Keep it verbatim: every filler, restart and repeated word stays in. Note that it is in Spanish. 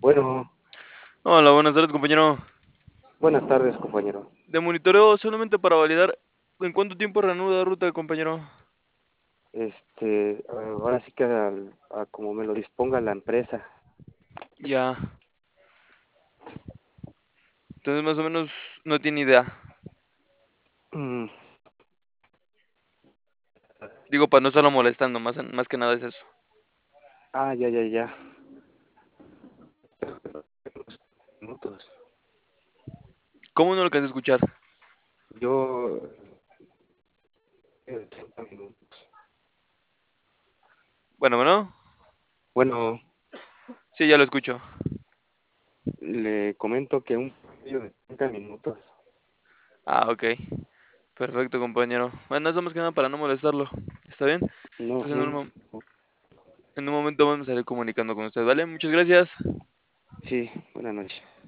Bueno, Hola, buenas tardes, compañero. buenas tardes, compañero. De monitoreo solamente para validar en cuánto tiempo reanuda ruta, compañero. Este, ahora sí que al- a como me lo disponga la empresa. Ya. Entonces, más o menos, no tiene idea. Mm, Digo, para no estarlo molestando, más, más que nada es eso. ah, ya, ya, ya. Minutos. ¿Cómo no lo alcancé a escuchar? Yo, eh, treinta minutos. Bueno, bueno. Bueno, Sí, ya lo escucho. le comento que un promedio de treinta minutos. Ah, ok. Perfecto, compañero. Bueno, eso más que nada para no molestarlo. ¿Está bien? No, Entonces, en un, no. mo- en un momento vamos a estar comunicando con usted, ¿vale? Muchas gracias. Sí, buenas noches.